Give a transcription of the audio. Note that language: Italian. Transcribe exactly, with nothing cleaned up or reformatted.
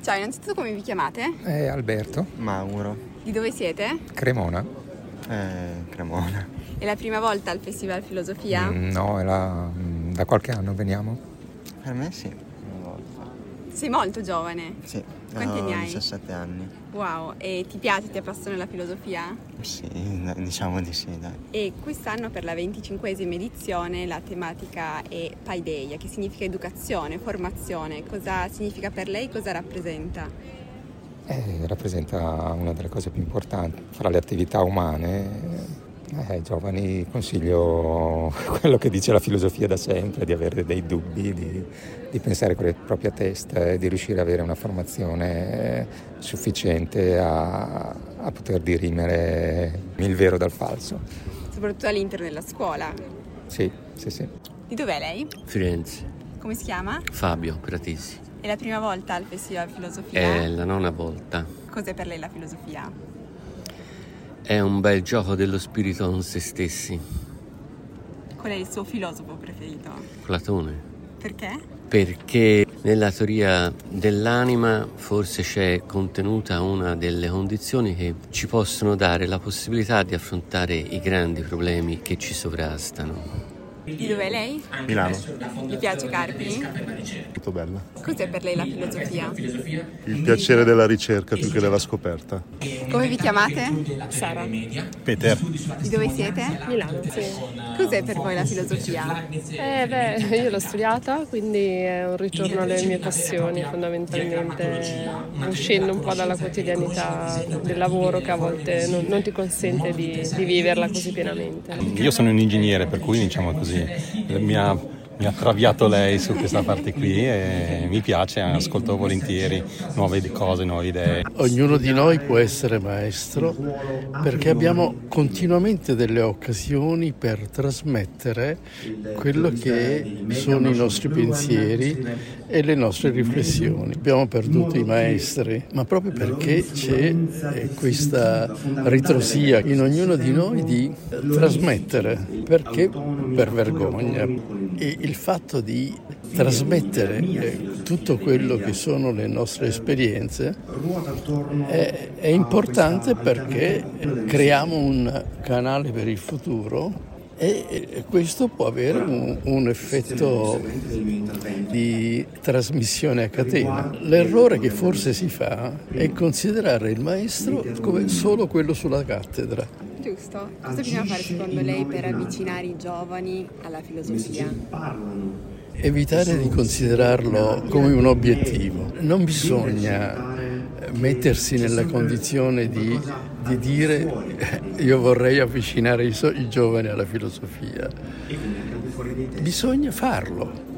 Ciao, innanzitutto come vi chiamate? Eh, Alberto. Mauro. Di dove siete? Cremona. Eh, Cremona. È la prima volta al Festival Filosofia? Mm, no, è la, da qualche anno veniamo. Per me sì, una volta. Sei molto giovane. Sì. Quanti ho ne hai? diciassette anni. Wow, e ti piace, ti appassiona la filosofia? Sì, diciamo di sì, dai. E quest'anno per la venticinquesima edizione la tematica è Paideia, che significa educazione, formazione. Cosa significa per lei? Cosa rappresenta? Eh, rappresenta una delle cose più importanti fra le attività umane. Eh, ai giovani consiglio quello che dice la filosofia da sempre, di avere dei dubbi, di, di pensare con la propria testa e di riuscire ad avere una formazione sufficiente a, a poter dirimere il vero dal falso. Soprattutto all'interno della scuola. Sì, sì, sì. Di dov'è lei? Firenze. Come si chiama? Fabio Pratisi. È la prima volta al Festival Filosofia? È la nona volta. Cos'è per lei la filosofia? È un bel gioco dello spirito con se stessi. Qual è il suo filosofo preferito? Platone. Perché? Perché nella teoria dell'anima forse c'è contenuta una delle condizioni che ci possono dare la possibilità di affrontare i grandi problemi che ci sovrastano. Di dov'è lei? Milano. Gli piace Carpi? Molto bella. Cos'è per lei la filosofia? Il piacere della ricerca più che della scoperta. Come vi chiamate? Sara. Peter. Di dove siete? Milano, sì. Cos'è per voi la filosofia? Eh beh, io l'ho studiata, quindi è un ritorno alle mie passioni fondamentalmente, uscendo un po' dalla quotidianità del lavoro che a volte non, non ti consente di, di viverla così pienamente. Io sono un ingegnere, per cui diciamo così mi ha, mi ha traviato lei su questa parte qui e mi piace, ascolto volentieri nuove cose, nuove idee. Ognuno di noi può essere maestro perché abbiamo continuamente delle occasioni per trasmettere quello che sono i nostri pensieri e le nostre riflessioni. Abbiamo perduto i maestri, ma proprio perché c'è questa ritrosia in ognuno di noi di trasmettere, perché per vergogna. E il fatto di trasmettere tutto quello che sono le nostre esperienze è, è importante perché creiamo un canale per il futuro e questo può avere un, un effetto di trasmissione a catena. L'errore che forse si fa è considerare il maestro come solo quello sulla cattedra. Giusto. Cosa bisogna fare secondo lei per avvicinare i giovani alla filosofia? Evitare di considerarlo come un obiettivo. Non bisogna mettersi nella condizione di, di dire io vorrei avvicinare i, so- i giovani alla filosofia. Bisogna farlo.